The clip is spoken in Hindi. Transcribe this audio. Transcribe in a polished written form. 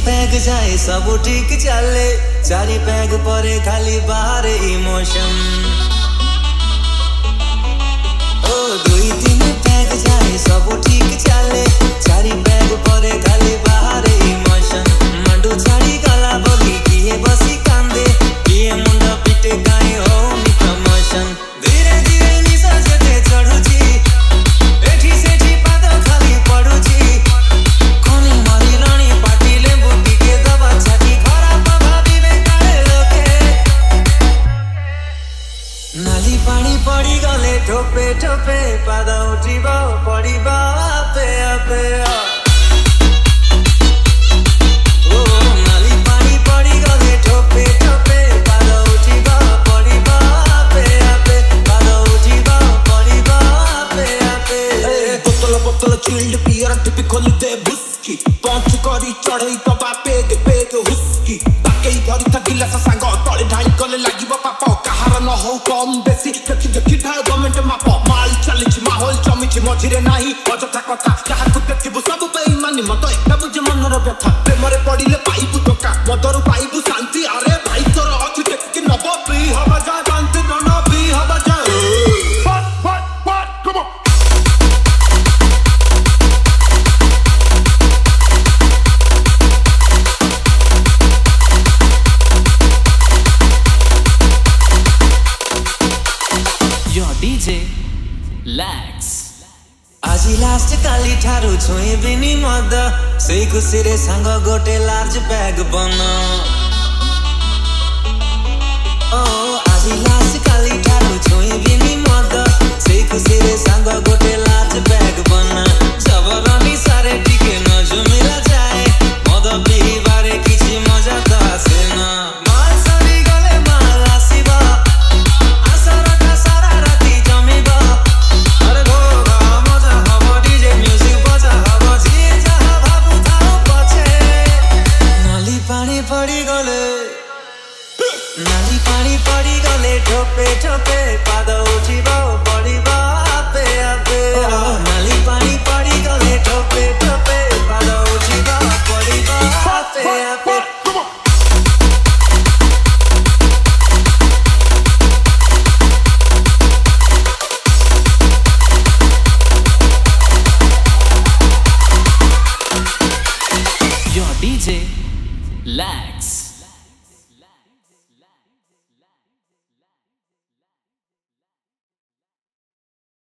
पैग जाए सब ठीक चले, चारि पैग परे खाली बाहर इमोशन। ओ दुई तीन पैग जाए सब ठीक चले, चारि पैग परे खाली बाहर इमोशन। मंडू छाड़ी गला बोली किए बसी कांदे, किए मुंडा पिटे काई होनी प्रमोशन। धीरे धीरे निशा जेते चढ़ुची, एठी सेठी पाद खाली पड़ुची। कोनी मारी रानी पाटी लेंबू टिके दबा छाती, खराब भाभी काले लोके। नाली पानी पड़ी गले ठोपे ठोपे, पाद उठिबा पड़िबा आपे आपे। चिल्ड पियर टिपी खोली दे बुस्की, पंच करी चढ़ई तबा पेग पेग हुस्की। बाके भरी था गिलास सांग तले ढाई कले लागिबो पाप, कहार न हो कम बेसी देखि देखि ढाल गवर्नमेंट माप। माल चलिछि माहौल चमिछि मझिरे नाही अजथा कथा, काहाकु देखिबु सब बेईमानी मत एकटा बुझे मनर व्यथा। प्रेमरे पडिले पाइबु टका, मदरु पाइबु शांति। अरे भाई तोर अथि देखि नब पी हबा जा शांति न पी हबा जा। Come on. DJ Lax आजी लास्ट काली ठारू छुई बिनी मद, सेई खुशी रे सांग गोटे लार्ज बैग बना। ओ आजी लास्ट काली ठारू छुई बिनी मद, सेई खुशी रे सांग गोटे लार्ज बैग बना। जबरनी सारे टिके न जुमिला जाए, मद पिबारे किछि मजा त आसे ना। माल सरी गले माल आसीबा, आसरटा सारा राती जमिबा। अरे गोगा मजा हबो, डीजे म्यूजिक बजा हबो, जे जहा भाबु थाओ पछे। नाली पानी पड़ी गले, नाली पानी पड़ी गले ठोपे ठोपे, पाद उठिबा